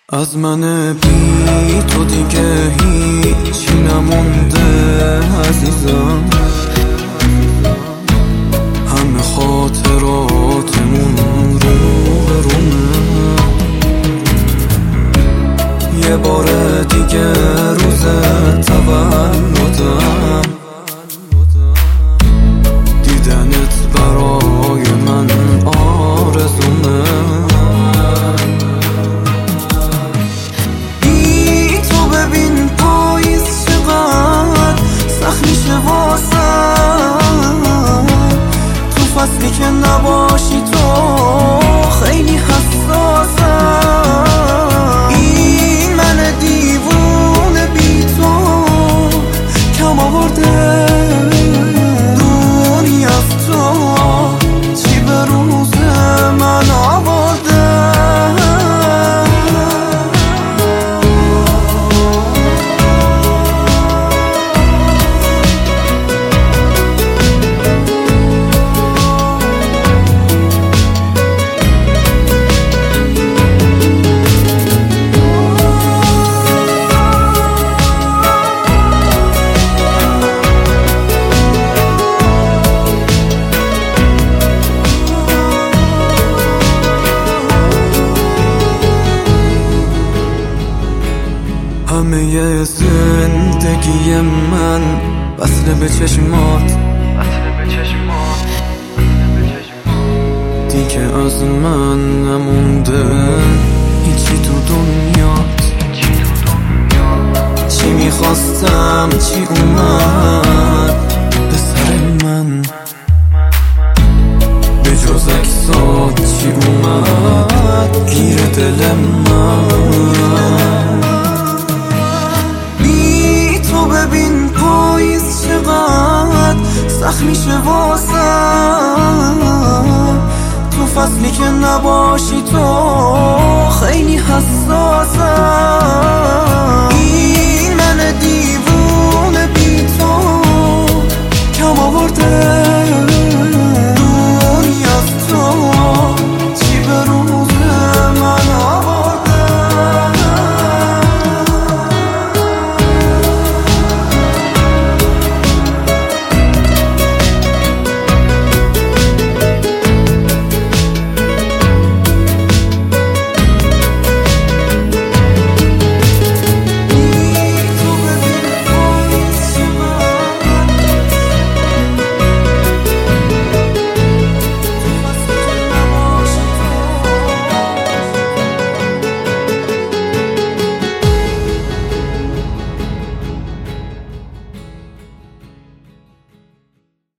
از من بی تو دیگه هیچی نمونده عزیزم، همه خاطراتمون رو برومه. یه بار دیگه روز تولدم، دیدنت برای من آرزومه. تو فصلی که نباشی تو خیلی حساسم. این من دیوونه بی تو کم آورده دونی از تو، چی به روز من آورده. همه زندگی من وصله به چشمات، دیگه از من نمونده هیچی تو دنیات. چی میخواستم چی اومد به سر من، به جز اکسات چی اومد گیر دل من. ببین پاییز چقدر سخت میشه واسم، تو فصلی که نباشی تو خیلی حساسم.